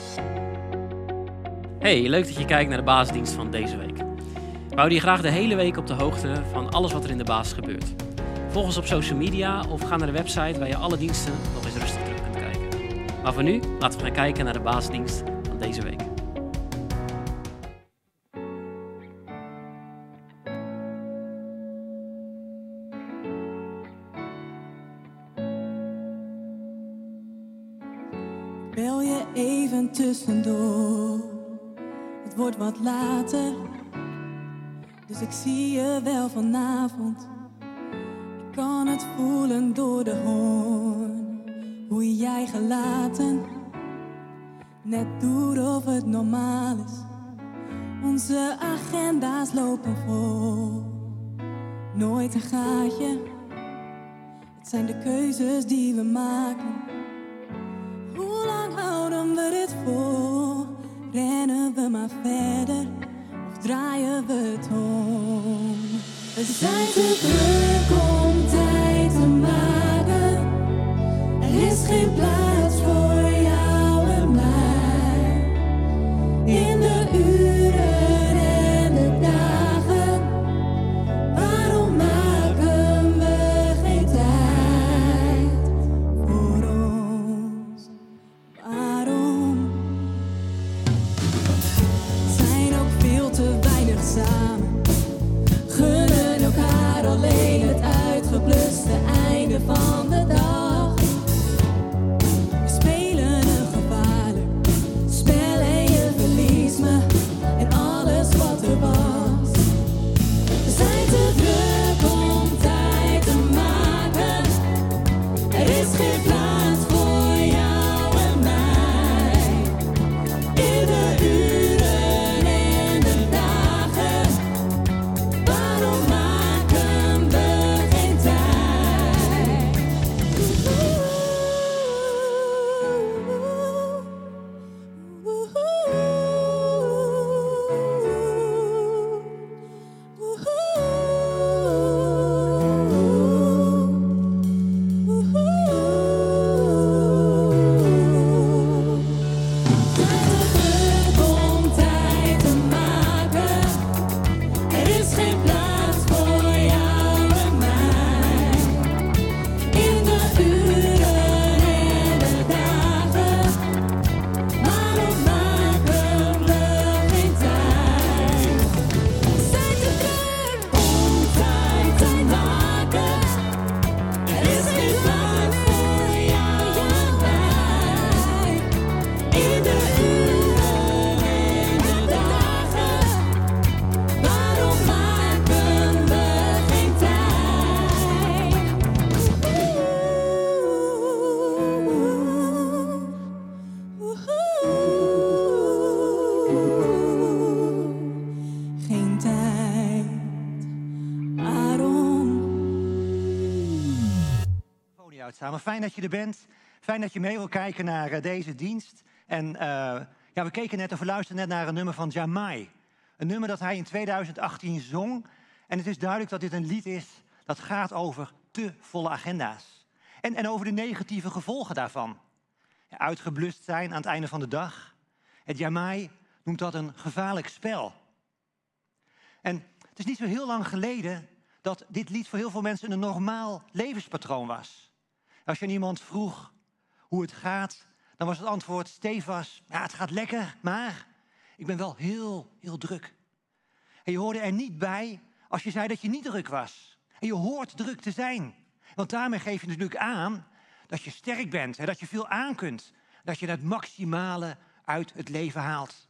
Hey, leuk dat je kijkt naar de basisdienst van deze week. We houden je graag de hele week op de hoogte van alles wat er in de basis gebeurt. Volg ons op social media of ga naar de website waar je alle diensten nog eens rustig terug kunt kijken. Maar voor nu, laten we gaan kijken naar de basisdienst van deze week. Bel je even tussendoor. Het wordt wat later, dus ik zie je wel vanavond. Ik kan het voelen door de hoorn, hoe jij gelaten net doet of het normaal is. Onze agenda's lopen vol, nooit een gaatje. Het zijn de keuzes die we maken. Hoe lang houden we dit vol? Rennen we maar verder of draaien we het om? We zijn te druk om tijd te maken. Er is geen plaats voor jou en mij. In de uren en de dagen, waarom maken we geen tijd voor ons? Waarom? Zijn ook veel te weinig samen. Gunnen elkaar alleen het uitgebluste einde van de dag. We spelen een gevaarlijk spel en je verliest me en alles wat er was. We zijn te druk om tijd te maken. Er is geen plaats voor jou en mij. In de uren en de dagen, waarom maken we geen tijd? Om tijd te maken. Er is geen plaats voor jou en mij. In de uren en de dagen, waarom maken we geen tijd? We zijn te druk om tijd te maken. Er is geen plaats voor jou en mij. In de uren en de dagen, waarom maken we geen tijd? Geen tijd, waarom? Folie uit samen. Fijn dat je er bent. Fijn dat je mee wil kijken naar deze dienst. En ja, we keken net of we luisterden net naar een nummer van Jamai. Een nummer dat hij in 2018 zong. En het is duidelijk dat dit een lied is dat gaat over te volle agenda's. En over de negatieve gevolgen daarvan. Ja, uitgeblust zijn aan het einde van de dag. Het Jamai noemt dat een gevaarlijk spel. En het is niet zo heel lang geleden dat dit lied voor heel veel mensen een normaal levenspatroon was. Als je aan iemand vroeg hoe het gaat, dan was het antwoord stevast: ja, het gaat lekker, maar ik ben wel heel, heel druk. En je hoorde er niet bij als je zei dat je niet druk was. En je hoort druk te zijn. Want daarmee geef je natuurlijk aan dat je sterk bent, hè, dat je veel aan kunt. Dat je het maximale uit het leven haalt.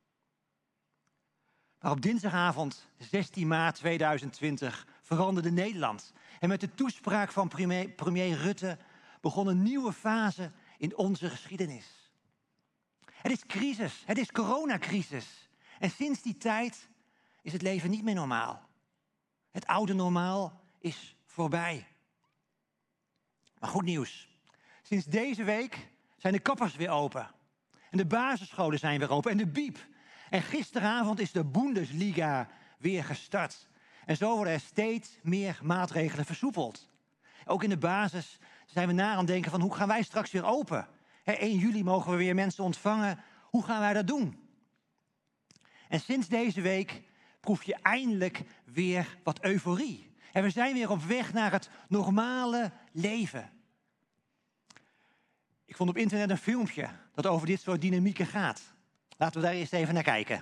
Maar op dinsdagavond 16 maart 2020 veranderde Nederland. En met de toespraak van premier Rutte begon een nieuwe fase in onze geschiedenis. Het is crisis, het is coronacrisis. En sinds die tijd is het leven niet meer normaal. Het oude normaal is voorbij. Maar goed nieuws. Sinds deze week zijn de kappers weer open. En de basisscholen zijn weer open. En de biep. En gisteravond is de Bundesliga weer gestart. En zo worden er steeds meer maatregelen versoepeld. Ook in de basis zijn we na aan het denken van hoe gaan wij straks weer open? 1 juli mogen we weer mensen ontvangen Hoe gaan wij dat doen? En sinds deze week proef je eindelijk weer wat euforie. En we zijn weer op weg naar het normale leven. Ik vond op internet een filmpje dat over dit soort dynamieken gaat. Laten we daar eerst even naar kijken.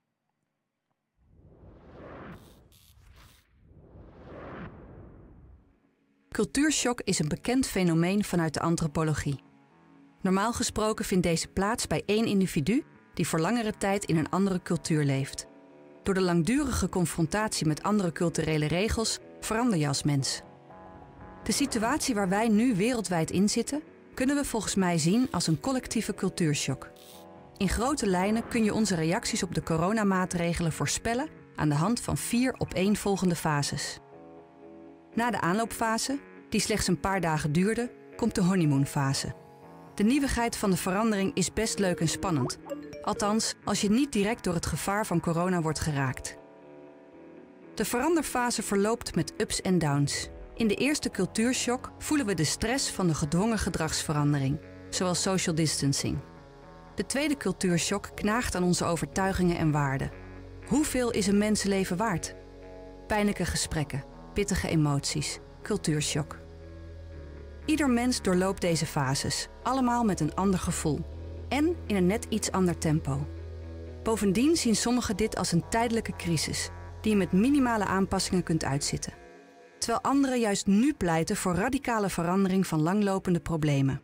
Cultuurshock is een bekend fenomeen vanuit de antropologie. Normaal gesproken vindt deze plaats bij één individu die voor langere tijd in een andere cultuur leeft. Door de langdurige confrontatie met andere culturele regels verander je als mens. De situatie waar wij nu wereldwijd in zitten, kunnen we volgens mij zien als een collectieve cultuurshock. In grote lijnen kun je onze reacties op de coronamaatregelen voorspellen aan de hand van 4 opeenvolgende fases. Na de aanloopfase, die slechts een paar dagen duurde, komt de honeymoonfase. De nieuwigheid van de verandering is best leuk en spannend. Althans, als je niet direct door het gevaar van corona wordt geraakt. De veranderfase verloopt met ups en downs. In de eerste cultuurshock voelen we de stress van de gedwongen gedragsverandering, zoals social distancing. De tweede cultuurshock knaagt aan onze overtuigingen en waarden. Hoeveel is een mensenleven waard? Pijnlijke gesprekken, pittige emoties, cultuurshock. Ieder mens doorloopt deze fases, allemaal met een ander gevoel. En in een net iets ander tempo. Bovendien zien sommigen dit als een tijdelijke crisis, die je met minimale aanpassingen kunt uitzitten. Terwijl anderen juist nu pleiten voor radicale verandering van langlopende problemen.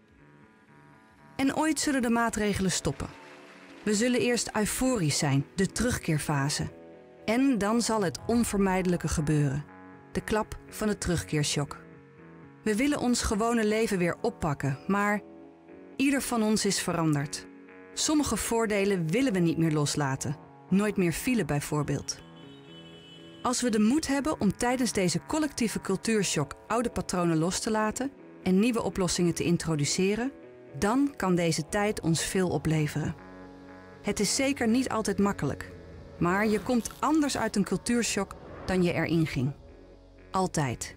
En ooit zullen de maatregelen stoppen. We zullen eerst euforisch zijn, de terugkeerfase. En dan zal het onvermijdelijke gebeuren. De klap van de terugkeershock. We willen ons gewone leven weer oppakken, maar ieder van ons is veranderd. Sommige voordelen willen we niet meer loslaten. Nooit meer file bijvoorbeeld. Als we de moed hebben om tijdens deze collectieve cultuurshock oude patronen los te laten en nieuwe oplossingen te introduceren, dan kan deze tijd ons veel opleveren. Het is zeker niet altijd makkelijk, maar je komt anders uit een cultuurshock dan je erin ging. Altijd.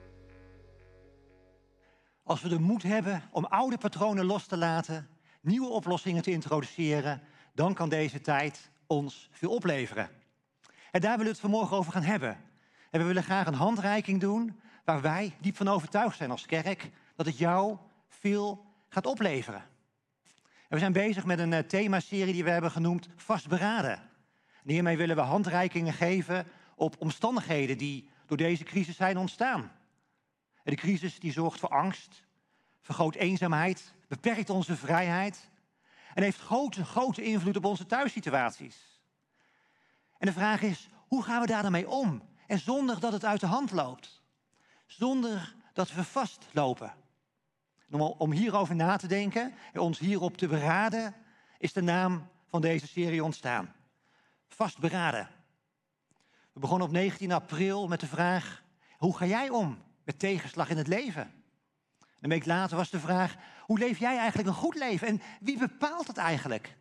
Als we de moed hebben om oude patronen los te laten, nieuwe oplossingen te introduceren, dan kan deze tijd ons veel opleveren. En daar willen we het vanmorgen over gaan hebben. En we willen graag een handreiking doen waar wij diep van overtuigd zijn als kerk dat het jou veel gaat opleveren. En we zijn bezig met een themaserie die we hebben genoemd Vastberaden. En hiermee willen we handreikingen geven op omstandigheden die door deze crisis zijn ontstaan. En de crisis die zorgt voor angst, vergroot eenzaamheid, beperkt onze vrijheid en heeft grote invloed op onze thuissituaties. En de vraag is, hoe gaan we daar dan mee om? En zonder dat het uit de hand loopt. Zonder dat we vastlopen. Om hierover na te denken en ons hierop te beraden, is de naam van deze serie ontstaan. Vastberaden. We begonnen op 19 april met de vraag, hoe ga jij om met tegenslag in het leven? Een week later was de vraag, hoe leef jij eigenlijk een goed leven? En wie bepaalt het eigenlijk?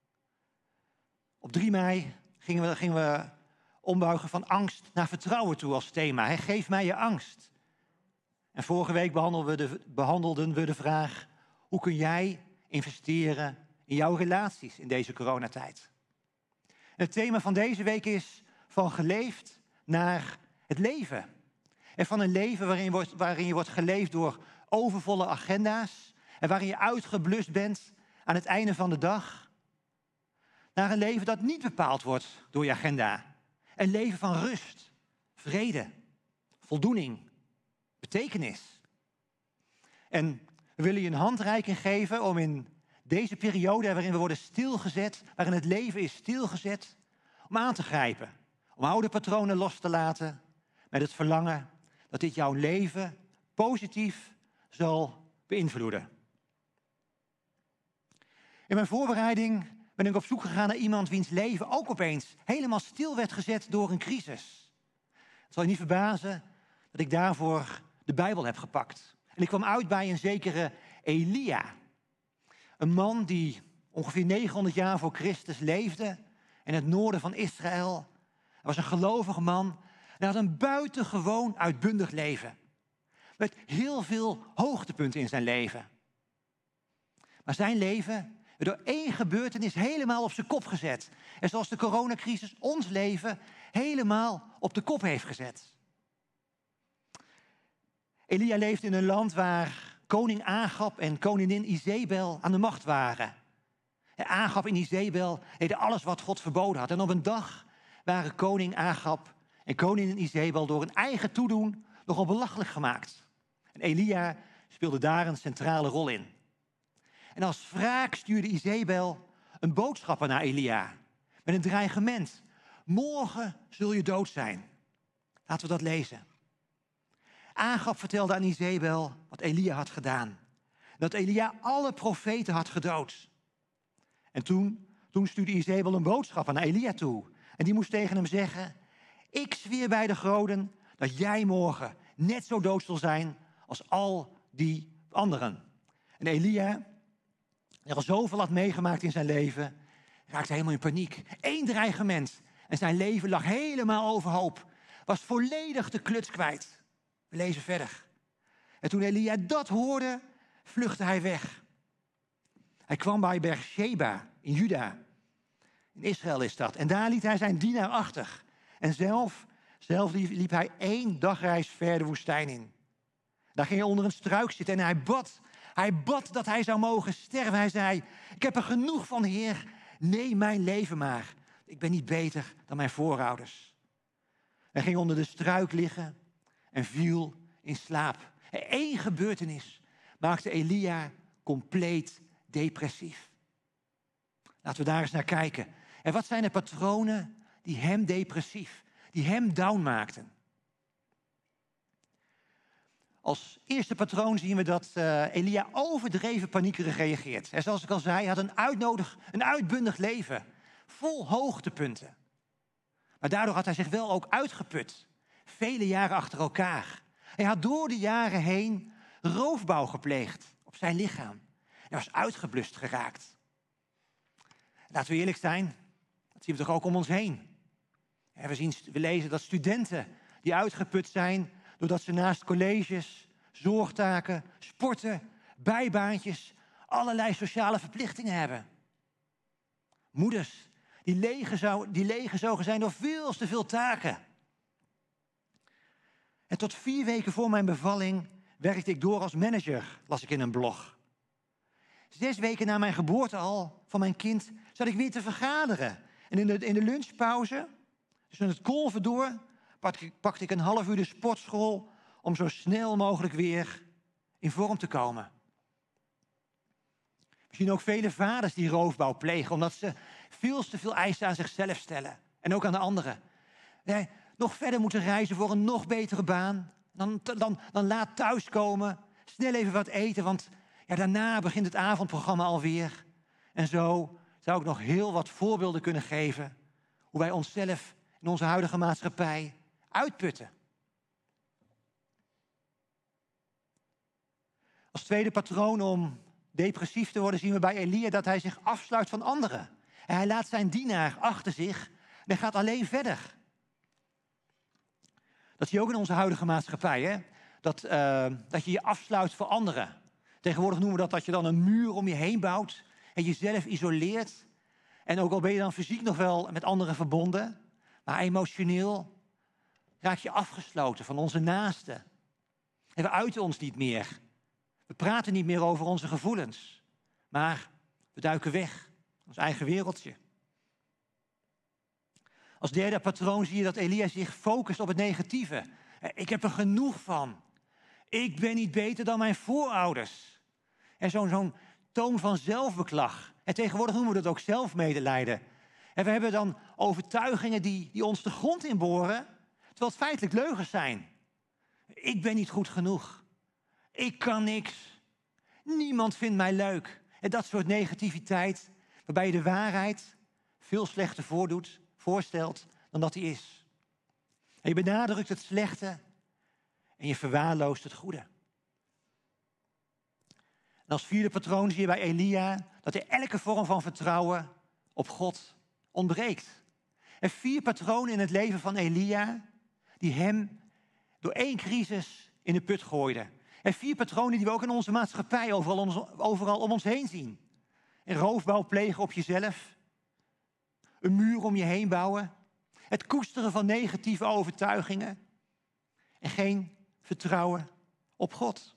Op 3 mei gingen we ombuigen van angst naar vertrouwen toe als thema. Geef mij je angst. En vorige week behandelden we de vraag, hoe kun jij investeren in jouw relaties in deze coronatijd? En het thema van deze week is van geleefd naar het leven. En van een leven waarin je wordt geleefd door overvolle agenda's en waarin je uitgeblust bent aan het einde van de dag, naar een leven dat niet bepaald wordt door je agenda. Een leven van rust, vrede, voldoening, betekenis. En we willen je een handreiking geven om in deze periode waarin we worden stilgezet, waarin het leven is stilgezet, om aan te grijpen. Om oude patronen los te laten met het verlangen dat dit jouw leven positief zal beïnvloeden. In mijn voorbereiding ben ik op zoek gegaan naar iemand wiens leven ook opeens helemaal stil werd gezet door een crisis. Het zal je niet verbazen dat ik daarvoor de Bijbel heb gepakt. En ik kwam uit bij een zekere Elia. Een man die ongeveer 900 jaar voor Christus leefde in het noorden van Israël. Hij was een gelovige man en hij had een buitengewoon uitbundig leven. Met heel veel hoogtepunten in zijn leven. Maar zijn leven Door één gebeurtenis helemaal op zijn kop gezet. En zoals de coronacrisis ons leven helemaal op de kop heeft gezet. Elia leefde in een land waar koning Agab en koningin Izebel aan de macht waren. En Agab en Izebel deden alles wat God verboden had. En op een dag waren koning Agab en koningin Izebel door hun eigen toedoen nogal belachelijk gemaakt. En Elia speelde daar een centrale rol in. En als wraak stuurde Izebel een boodschapper naar Elia met een dreigement. Morgen zul je dood zijn. Laten we dat lezen. Agab vertelde aan Izebel wat Elia had gedaan. Dat Elia alle profeten had gedood. En toen stuurde Izebel een boodschapper naar Elia toe. En die moest tegen hem zeggen: ik zweer bij de goden dat jij morgen net zo dood zal zijn als al die anderen. En Elia, die al zoveel had meegemaakt in zijn leven, raakte helemaal in paniek. Eén dreigement en zijn leven lag helemaal overhoop. Was volledig de kluts kwijt. We lezen verder. En toen Elia dat hoorde, vluchtte hij weg. Hij kwam bij Beersheba in Juda. In Israël is dat. En daar liet hij zijn dienaar achter. En zelf liep hij 1 dagreis ver de woestijn in. Daar ging hij onder een struik zitten en hij bad. Hij bad dat hij zou mogen sterven. Hij zei: ik heb er genoeg van, Heer. Neem mijn leven maar. Ik ben niet beter dan mijn voorouders. Hij ging onder de struik liggen en viel in slaap. En 1 gebeurtenis maakte Elia compleet depressief. Laten we daar eens naar kijken. En wat zijn de patronen die hem depressief, die hem down maakten? Als eerste patroon zien we dat Elia overdreven paniekerig reageert. En zoals ik al zei, hij had een uitbundig leven, vol hoogtepunten. Maar daardoor had hij zich wel ook uitgeput. Vele jaren achter elkaar. Hij had door de jaren heen roofbouw gepleegd op zijn lichaam. Hij was uitgeblust geraakt. Laten we eerlijk zijn, dat zien we toch ook om ons heen. We lezen dat studenten die uitgeput zijn doordat ze naast colleges, zorgtaken, sporten, bijbaantjes, allerlei sociale verplichtingen hebben. Moeders die lege zogen zijn door veel te veel taken. En tot 4 weken voor mijn bevalling werkte ik door als manager, las ik in een blog. 6 weken na mijn geboorte al van mijn kind zat ik weer te vergaderen. En in de lunchpauze, dus met het kolven door, pakte ik een half uur de sportschool om zo snel mogelijk weer in vorm te komen. Misschien ook vele vaders die roofbouw plegen, omdat ze veel te veel eisen aan zichzelf stellen. En ook aan de anderen. Nog verder moeten reizen voor een nog betere baan. Dan laat thuiskomen, snel even wat eten, want daarna begint het avondprogramma alweer. En zo zou ik nog heel wat voorbeelden kunnen geven hoe wij onszelf in onze huidige maatschappij uitputten. Als tweede patroon om depressief te worden zien we bij Elia dat hij zich afsluit van anderen. En hij laat zijn dienaar achter zich en hij gaat alleen verder. Dat zie je ook in onze huidige maatschappij, hè? Dat je je afsluit voor anderen. Tegenwoordig noemen we dat je dan een muur om je heen bouwt en jezelf isoleert. En ook al ben je dan fysiek nog wel met anderen verbonden, maar emotioneel raak je afgesloten van onze naasten. En we uiten ons niet meer. We praten niet meer over onze gevoelens, maar we duiken weg, ons eigen wereldje. Als derde patroon zie je dat Elia zich focust op het negatieve. Ik heb er genoeg van. Ik ben niet beter dan mijn voorouders. En zo'n toon van zelfbeklag. En tegenwoordig noemen we dat ook zelfmedelijden. En we hebben dan overtuigingen die ons de grond inboren, terwijl het feitelijk leugens zijn. Ik ben niet goed genoeg. Ik kan niks. Niemand vindt mij leuk. En dat soort negativiteit, waarbij je de waarheid veel slechter voorstelt dan dat die is. En je benadrukt het slechte en je verwaarloost het goede. En als vierde patroon zie je bij Elia dat hij elke vorm van vertrouwen op God ontbreekt. En 4 patronen in het leven van Elia die hem door 1 crisis in de put gooiden. En 4 patronen die we ook in onze maatschappij overal om ons heen zien. en roofbouw plegen op jezelf. Een muur om je heen bouwen. Het koesteren van negatieve overtuigingen. En geen vertrouwen op God.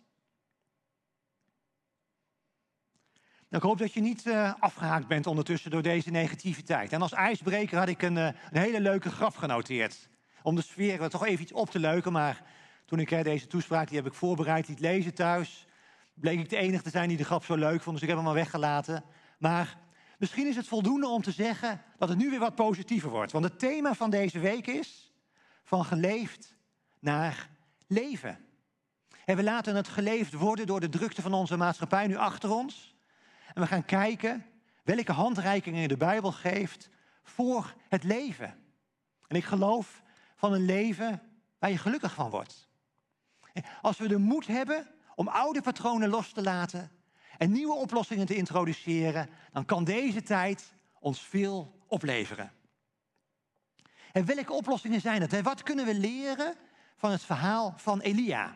Nou, ik hoop dat je niet afgehaakt bent ondertussen door deze negativiteit. En als ijsbreker had ik een hele leuke grap genoteerd. Om de sfeer toch even iets op te leuken. Maar toen ik deze toespraak, die heb ik voorbereid, liet lezen thuis, bleek ik de enige te zijn die de grap zo leuk vond. Dus ik heb hem maar weggelaten. Maar misschien is het voldoende om te zeggen dat het nu weer wat positiever wordt. Want het thema van deze week is van geleefd naar leven. En we laten het geleefd worden door de drukte van onze maatschappij nu achter ons. En we gaan kijken welke handreikingen de Bijbel geeft voor het leven. En ik geloof van een leven waar je gelukkig van wordt. Als we de moed hebben om oude patronen los te laten en nieuwe oplossingen te introduceren, dan kan deze tijd ons veel opleveren. En welke oplossingen zijn het? Wat kunnen we leren van het verhaal van Elia?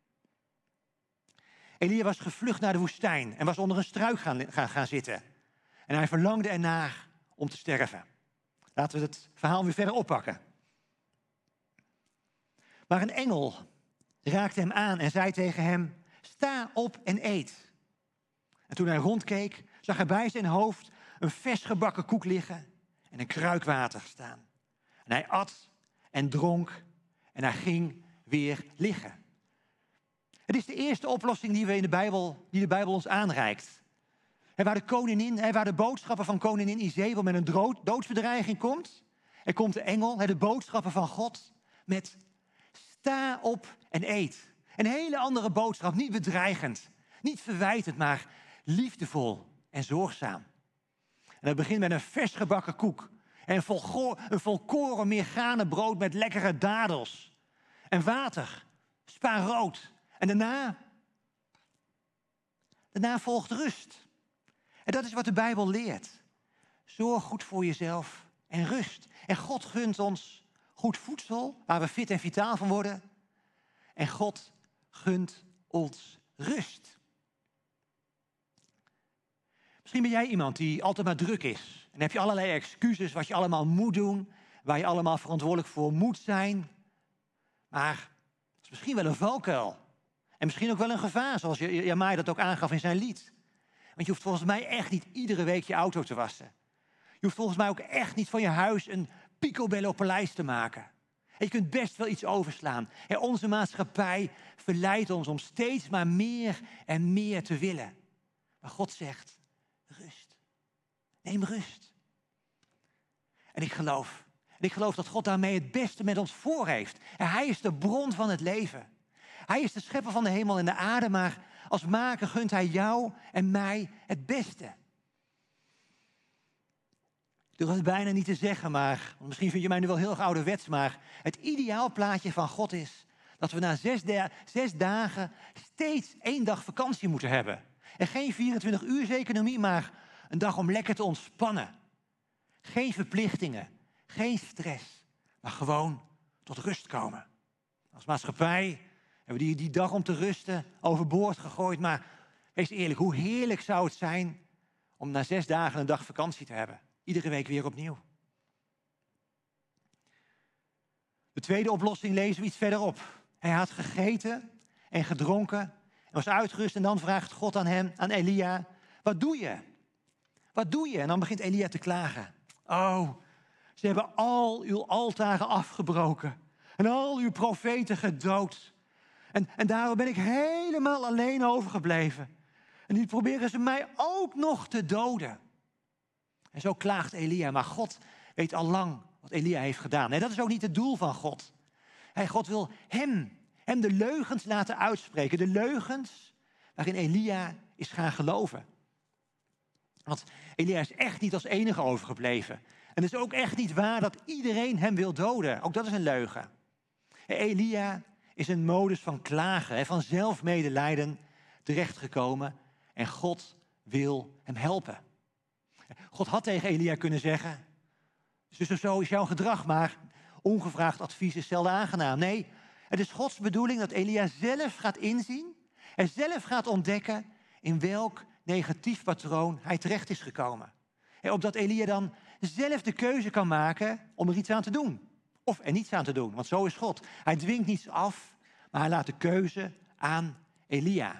Elia was gevlucht naar de woestijn en was onder een struik gaan zitten. En hij verlangde ernaar om te sterven. Laten we het verhaal weer verder oppakken. Maar een engel raakte hem aan en zei tegen hem: sta op en eet. En toen hij rondkeek, zag hij bij zijn hoofd een vers gebakken koek liggen en een kruik water staan. En hij at en dronk en hij ging weer liggen. Het is de eerste oplossing die de Bijbel ons aanreikt. Waar de boodschapper van koningin Izebel met een doodsbedreiging komt, er komt de engel, de boodschapper van God, met sta op en eet. Een hele andere boodschap, niet bedreigend, niet verwijtend, maar liefdevol en zorgzaam. En dat begint met een vers gebakken koek en een volkoren meergrane brood met lekkere dadels en water, spaarrood. En daarna volgt rust. En dat is wat de Bijbel leert. Zorg goed voor jezelf en rust. En God gunt ons goed voedsel, waar we fit en vitaal van worden. En God gunt ons rust. Misschien ben jij iemand die altijd maar druk is. En heb je allerlei excuses wat je allemaal moet doen, waar je allemaal verantwoordelijk voor moet zijn. Maar het is misschien wel een valkuil. En misschien ook wel een gevaar, zoals Jamai dat ook aangaf in zijn lied. Want je hoeft volgens mij echt niet iedere week je auto te wassen. Je hoeft volgens mij ook echt niet van je huis een picobello paleis te maken. En je kunt best wel iets overslaan. En onze maatschappij verleidt ons om steeds maar meer en meer te willen. Maar God zegt, rust. Neem rust. En ik geloof dat God daarmee het beste met ons voor heeft. En hij is de bron van het leven. Hij is de schepper van de hemel en de aarde, maar als maker gunt hij jou en mij het beste. Ik durf het bijna niet te zeggen, maar misschien vind je mij nu wel heel erg ouderwets, maar het ideaalplaatje van God is dat we na 6 dagen steeds 1 dag vakantie moeten hebben. En geen 24-uurseconomie, maar een dag om lekker te ontspannen. Geen verplichtingen, geen stress, maar gewoon tot rust komen. Als maatschappij hebben we die dag om te rusten overboord gegooid. Maar wees eerlijk, hoe heerlijk zou het zijn om na 6 dagen een dag vakantie te hebben. Iedere week weer opnieuw. De tweede oplossing lezen we iets verderop. Hij had gegeten en gedronken en was uitgerust. En dan vraagt God aan Elia, wat doe je? Wat doe je? En dan begint Elia te klagen. Oh, ze hebben al uw altaren afgebroken en al uw profeten gedood. En daarom ben ik helemaal alleen overgebleven. En nu proberen ze mij ook nog te doden. En zo klaagt Elia, maar God weet al lang wat Elia heeft gedaan. En dat is ook niet het doel van God. God wil hem de leugens laten uitspreken. De leugens waarin Elia is gaan geloven. Want Elia is echt niet als enige overgebleven. En het is ook echt niet waar dat iedereen hem wil doden. Ook dat is een leugen. Elia is een modus van klagen, van zelfmedelijden terechtgekomen. En God wil hem helpen. God had tegen Elia kunnen zeggen, zo is jouw gedrag, maar ongevraagd advies is zelden aangenaam. Nee, het is Gods bedoeling dat Elia zelf gaat inzien en zelf gaat ontdekken in welk negatief patroon hij terecht is gekomen. Opdat Elia dan zelf de keuze kan maken om er iets aan te doen. Of er niets aan te doen, want zo is God. Hij dwingt niets af, maar hij laat de keuze aan Elia.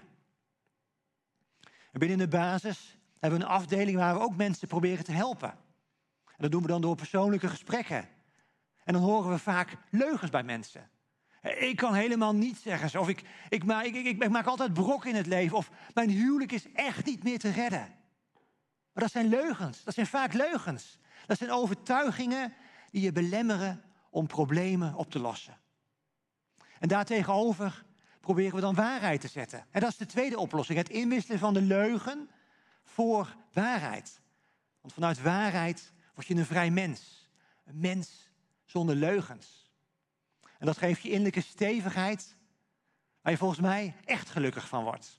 En binnen de basis hebben we een afdeling waar we ook mensen proberen te helpen. En dat doen we dan door persoonlijke gesprekken. En dan horen we vaak leugens bij mensen. Ik kan helemaal niets zeggen. Of ik maak altijd brok in het leven. Of mijn huwelijk is echt niet meer te redden. Maar dat zijn leugens. Dat zijn vaak leugens. Dat zijn overtuigingen die je belemmeren om problemen op te lossen. En daartegenover proberen we dan waarheid te zetten. En dat is de tweede oplossing. Het inwisselen van de leugen voor waarheid. Want vanuit waarheid word je een vrij mens. Een mens zonder leugens. En dat geeft je innerlijke stevigheid, waar je volgens mij echt gelukkig van wordt.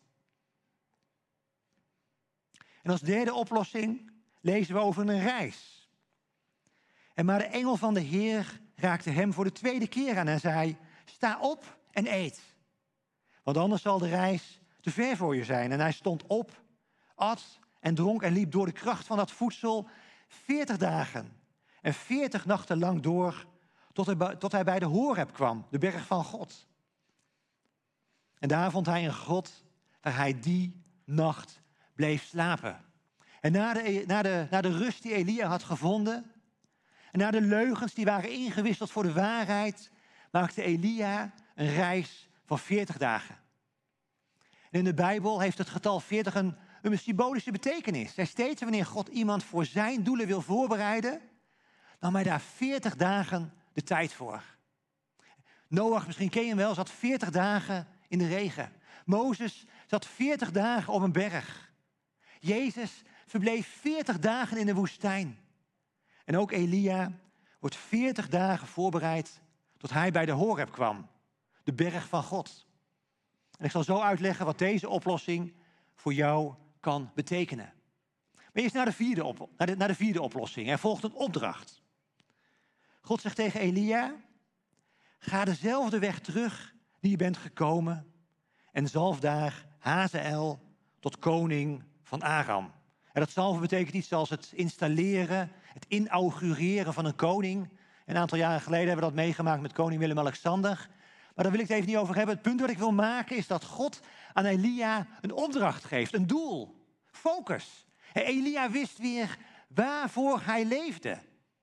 En als derde oplossing lezen we over een reis. En maar de engel van de Heer raakte hem voor de tweede keer aan en zei: sta op en eet. Want anders zal de reis te ver voor je zijn. En hij stond op, at en dronk en liep door de kracht van dat voedsel 40 dagen en 40 nachten lang door, tot hij bij de Horeb kwam, de berg van God. En daar vond hij een grot waar hij die nacht bleef slapen. En na de rust die Elia had gevonden, en na de leugens die waren ingewisseld voor de waarheid, maakte Elia een reis van 40 dagen. En in de Bijbel heeft het getal 40 een symbolische betekenis. En steeds wanneer God iemand voor zijn doelen wil voorbereiden, nam hij daar 40 dagen de tijd voor. Noach, misschien ken je hem wel, zat 40 dagen in de regen. Mozes zat 40 dagen op een berg. Jezus verbleef 40 dagen in de woestijn. En ook Elia wordt 40 dagen voorbereid tot hij bij de Horeb kwam, de berg van God. En ik zal zo uitleggen wat deze oplossing voor jou kan betekenen. Maar eerst naar de vierde oplossing. Er volgt een opdracht. God zegt tegen Elia: ga dezelfde weg terug die je bent gekomen en zalf daar Hazael tot koning van Aram. En dat zalven betekent iets als het installeren, het inaugureren van een koning. Een aantal jaren geleden hebben we dat meegemaakt met koning Willem-Alexander. Maar daar wil ik het even niet over hebben. Het punt wat ik wil maken is dat God aan Elia een opdracht geeft, een doel, focus. En Elia wist weer waarvoor hij leefde.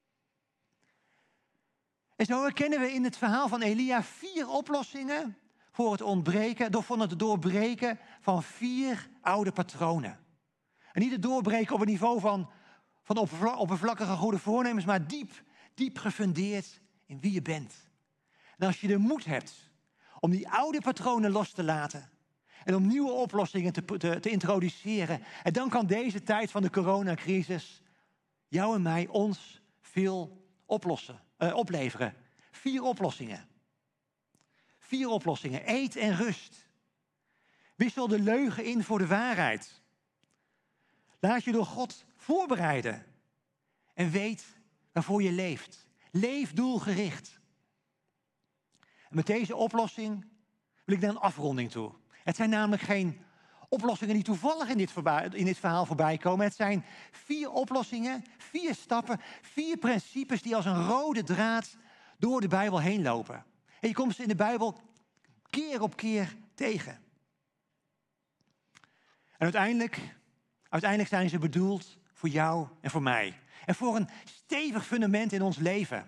En zo herkennen we in het verhaal van Elia 4 oplossingen voor het doorbreken van 4 oude patronen. En niet het doorbreken op het niveau van oppervlakkige goede voornemens, maar diep gefundeerd in wie je bent. En als je de moed hebt om die oude patronen los te laten en om nieuwe oplossingen te introduceren, en dan kan deze tijd van de coronacrisis jou en mij ons veel opleveren. 4 oplossingen. 4 oplossingen. Eet en rust. Wissel de leugen in voor de waarheid. Laat je door God voorbereiden. En weet waarvoor je leeft. Leef doelgericht. En met deze oplossing wil ik naar een afronding toe. Het zijn namelijk geen oplossingen die toevallig in dit verhaal voorbij komen. Het zijn 4 oplossingen, 4 stappen, 4 principes die als een rode draad door de Bijbel heen lopen. En je komt ze in de Bijbel keer op keer tegen. En uiteindelijk zijn ze bedoeld voor jou en voor mij. En voor een stevig fundament in ons leven.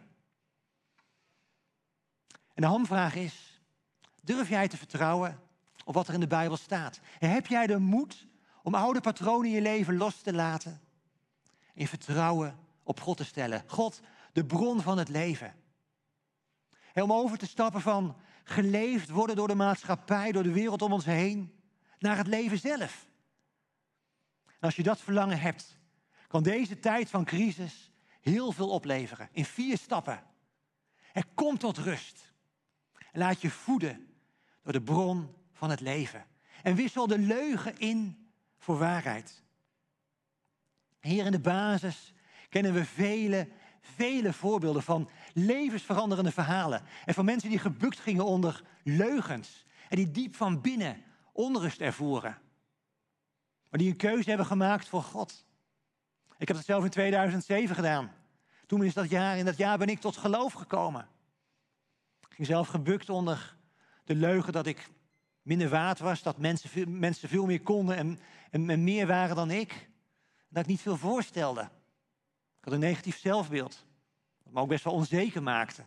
En de hamvraag is: durf jij te vertrouwen op wat er in de Bijbel staat? En heb jij de moed om oude patronen in je leven los te laten? En je vertrouwen op God te stellen. God, de bron van het leven. En om over te stappen van geleefd worden door de maatschappij, door de wereld om ons heen, naar het leven zelf. En als je dat verlangen hebt, kan deze tijd van crisis heel veel opleveren. In 4 stappen. En kom tot rust. En laat je voeden door de bron van het leven. En wissel de leugen in voor waarheid. Hier in de basis kennen we vele voorbeelden van levensveranderende verhalen. En van mensen die gebukt gingen onder leugens. En die diep van binnen onrust ervoeren. Maar die een keuze hebben gemaakt voor God. Ik heb dat zelf in 2007 gedaan. Toen in dat jaar ben ik tot geloof gekomen. Ik ging zelf gebukt onder de leugen dat ik minder waard was. Dat mensen veel meer konden en meer waren dan ik. Dat ik niet veel voorstelde. Ik had een negatief zelfbeeld. Dat me ook best wel onzeker maakte.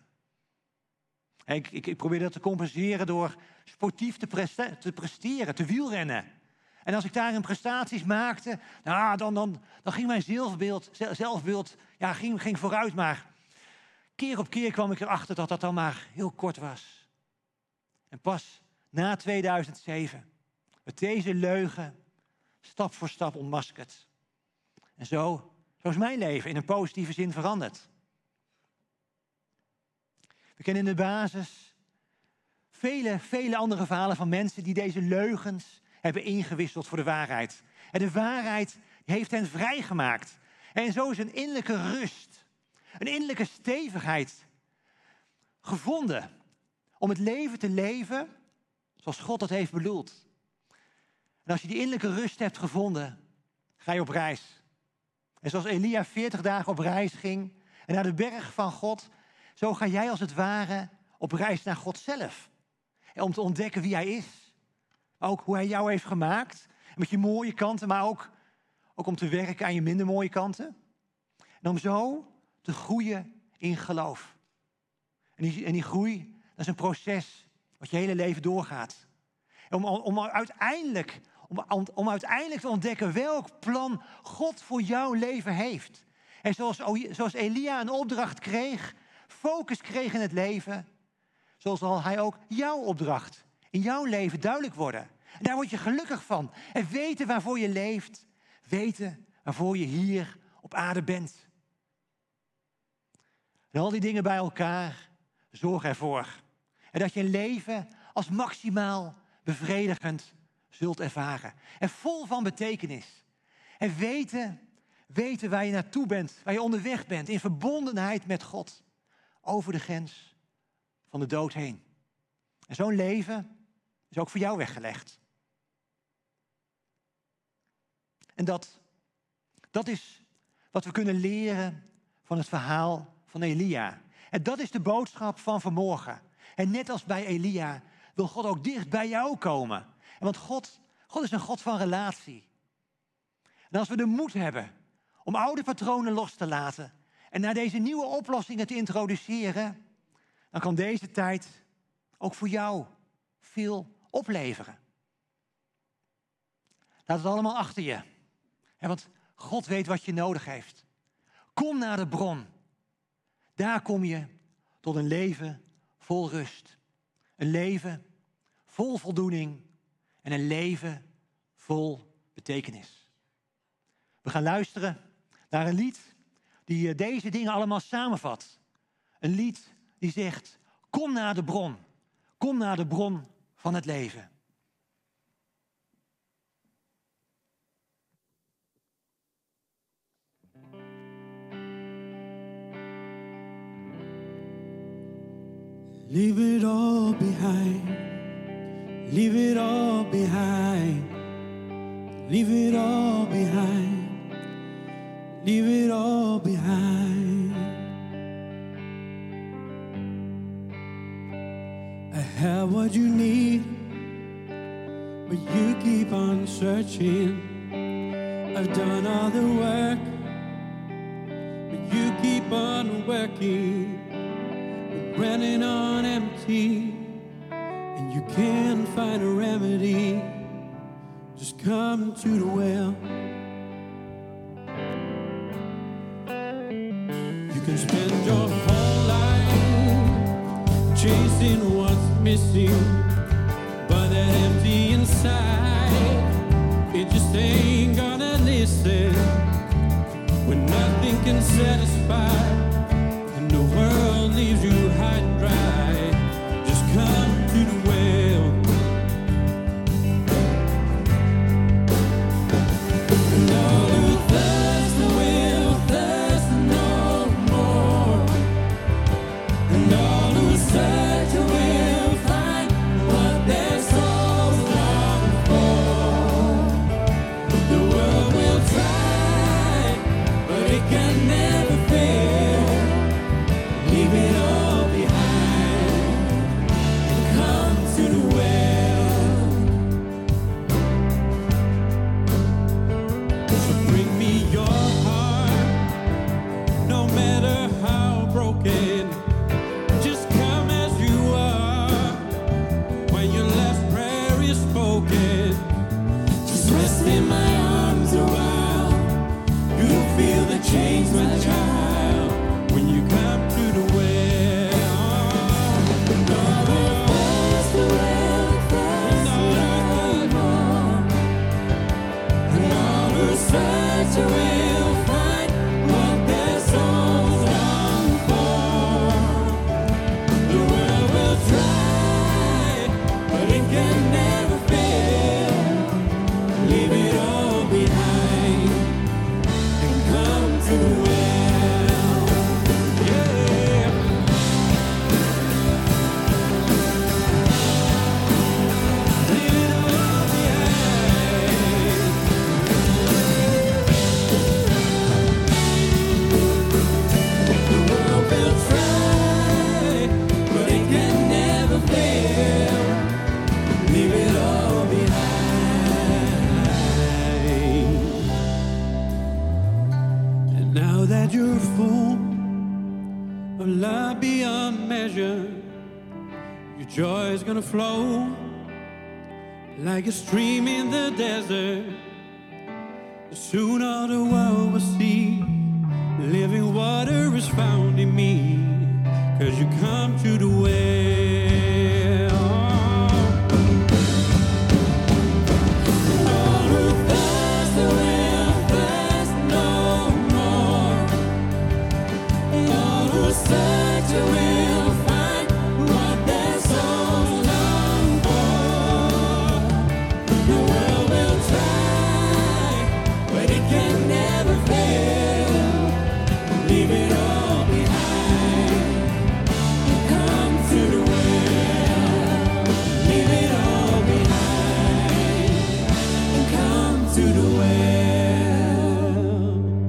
Ik probeerde dat te compenseren door sportief te presteren, te wielrennen. En als ik daarin prestaties maakte, dan ging mijn zelfbeeld ging vooruit. Maar keer op keer kwam ik erachter dat dat dan maar heel kort was. En pas na 2007 werd deze leugen stap voor stap ontmaskerd. En zo is mijn leven in een positieve zin veranderd. We kennen in de basis vele andere verhalen van mensen die deze leugens hebben ingewisseld voor de waarheid. En de waarheid heeft hen vrijgemaakt. En zo is een innerlijke rust, een innerlijke stevigheid gevonden om het leven te leven zoals God dat heeft bedoeld. En als je die innerlijke rust hebt gevonden, ga je op reis. En zoals Elia 40 dagen op reis ging en naar de berg van God, zo ga jij als het ware op reis naar God zelf. En om te ontdekken wie hij is. Ook hoe hij jou heeft gemaakt. Met je mooie kanten, maar ook om te werken aan je minder mooie kanten. En om zo te groeien in geloof. En die groei, dat is een proces wat je hele leven doorgaat. En om uiteindelijk te ontdekken welk plan God voor jouw leven heeft. En zoals Elia een opdracht kreeg, focus kreeg in het leven, zo zal hij ook jouw opdracht in jouw leven duidelijk worden. En daar word je gelukkig van. En weten waarvoor je leeft, weten waarvoor je hier op aarde bent. En al die dingen bij elkaar zorgen ervoor. En dat je een leven als maximaal bevredigend zult ervaren. En vol van betekenis. En weten waar je naartoe bent, waar je onderweg bent. In verbondenheid met God. Over de grens van de dood heen. En zo'n leven is ook voor jou weggelegd. En dat is wat we kunnen leren van het verhaal van Elia. En dat is de boodschap van vanmorgen. En net als bij Elia wil God ook dicht bij jou komen. En want God is een God van relatie. En als we de moed hebben om oude patronen los te laten en naar deze nieuwe oplossingen te introduceren, dan kan deze tijd ook voor jou veel opleveren. Laat het allemaal achter je. Want God weet wat je nodig heeft. Kom naar de bron. Daar kom je tot een leven vol rust. Een leven vol voldoening. En een leven vol betekenis. We gaan luisteren naar een lied die deze dingen allemaal samenvat. Een lied die zegt, kom naar de bron. Kom naar de bron van het leven. Leave it all behind. Leave it all behind. Leave it all behind. Leave it all behind. I have what you need, but you keep on searching. I've done all the work, but you keep on working. We're running on empty, and you can't find a remedy. Just come to the well. You can spend your whole life chasing what's missing, but that empty inside, it just ain't gonna listen. When nothing can satisfy, and the world leaves you high and dry, just come to the well. And all who thirst will thirst no more, and all who search will find what their souls long for. The my child, when you come to the well. Lord will thirst the well, thirst no more. And all who search will find what their souls long for. The well will dry, but it can never fail. Leave it all behind and come to the well. Yeah. Leave it all behind. The world will try, but it can never fail. Leave it all behind. And now that you're full of love beyond measure, your joy is gonna flow like a stream in the desert. Soon all the world will see living water is found in me, 'cause you come to the well. All who thirst will thirst no more. All who search will find what their souls long for. The world will try, but it can never fail. Leave it all behind and come to the well. Leave it all behind and come to the well.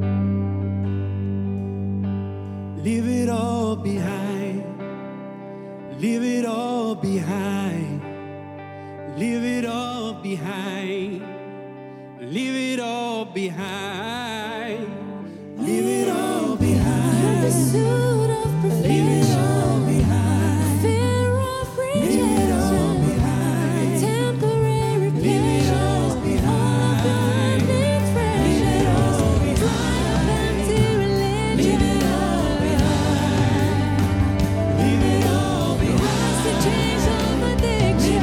Leave it all behind. Leave it all behind. Leave it all behind. Leave it all behind. Leave it all behind. Pursuit of perfection. Leave it all behind. Fear of Leave it all rejection. behind. Temporary Leave it all pleasures. behind. Finding Leave it all treasures. Dry up behind. empty religion. Leave it all behind. Leave it all behind. What's the change of addiction?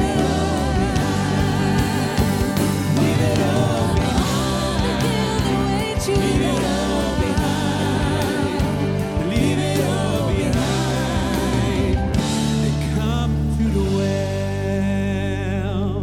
Leave it all All the guilt that waits you Leave it down. all behind. Leave it all behind. And come to the well.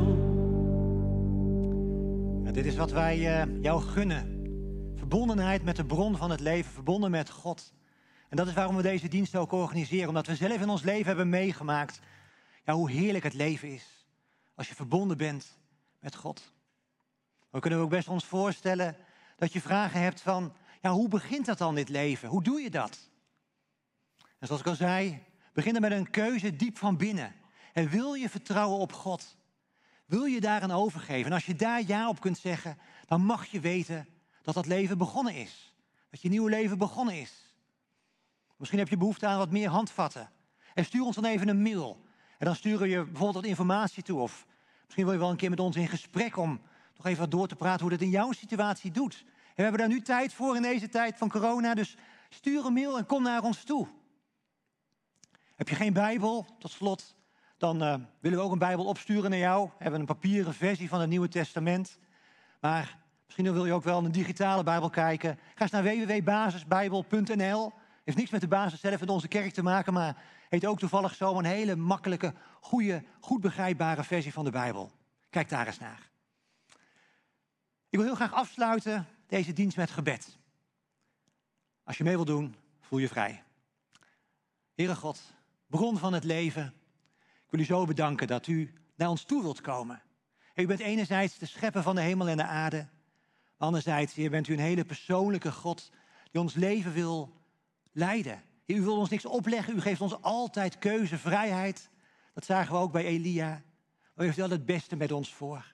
Ja, dit is wat wij jou gunnen. Verbondenheid met de bron van het leven, verbonden met God. En dat is waarom we deze dienst ook organiseren. Omdat we zelf in ons leven hebben meegemaakt hoe heerlijk het leven is. Als je verbonden bent met God. We kunnen ook best ons voorstellen dat je vragen hebt van... hoe begint dat dan, dit leven? Hoe doe je dat? En zoals ik al zei, begin er met een keuze diep van binnen. En wil je vertrouwen op God? Wil je daaraan overgeven? En als je daar ja op kunt zeggen, dan mag je weten dat dat leven begonnen is. Dat je nieuwe leven begonnen is. Misschien heb je behoefte aan wat meer handvatten. En stuur ons dan even een mail. En dan sturen we je bijvoorbeeld wat informatie toe. Of misschien wil je wel een keer met ons in gesprek om nog even wat door te praten hoe dat in jouw situatie doet. En we hebben daar nu tijd voor in deze tijd van corona. Dus stuur een mail en kom naar ons toe. Heb je geen Bijbel, tot slot, dan willen we ook een Bijbel opsturen naar jou. We hebben een papieren versie van het Nieuwe Testament. Maar misschien wil je ook wel een digitale Bijbel kijken. Ga eens naar www.basisbijbel.nl. Heeft niks met de basis zelf in onze kerk te maken, maar heet ook toevallig zo een hele makkelijke, goede, goed begrijpbare versie van de Bijbel. Kijk daar eens naar. Ik wil heel graag afsluiten deze dienst met gebed. Als je mee wil doen, voel je vrij. Heere God, bron van het leven, ik wil u zo bedanken dat u naar ons toe wilt komen. U bent enerzijds de schepper van de hemel en de aarde. Anderzijds, Heer, bent u een hele persoonlijke God die ons leven wil leiden. Heer, u wil ons niks opleggen, u geeft ons altijd keuze, vrijheid. Dat zagen we ook bij Elia. Maar u heeft wel het beste met ons voor.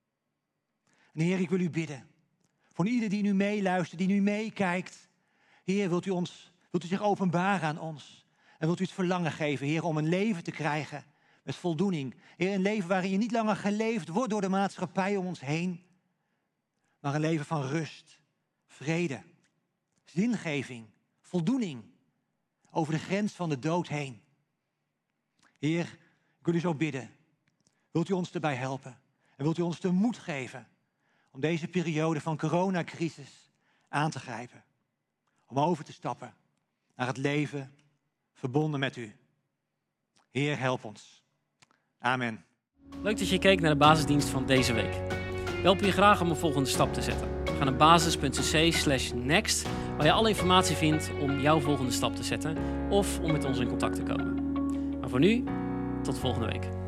En Heer, ik wil u bidden. Voor ieder die nu meeluistert, die nu meekijkt. Heer, wilt u zich openbaren aan ons? En wilt u het verlangen geven, Heer, om een leven te krijgen met voldoening. Heer, een leven waarin je niet langer geleefd wordt door de maatschappij om ons heen. Maar een leven van rust, vrede, zingeving, voldoening over de grens van de dood heen. Heer, ik wil u zo bidden. Wilt u ons erbij helpen? En wilt u ons de moed geven om deze periode van coronacrisis aan te grijpen? Om over te stappen naar het leven verbonden met u. Heer, help ons. Amen. Leuk dat je keek naar de basisdienst van deze week. We helpen je graag om een volgende stap te zetten. Ga naar basis.cc/next, waar je alle informatie vindt om jouw volgende stap te zetten of om met ons in contact te komen. Maar voor nu, tot volgende week.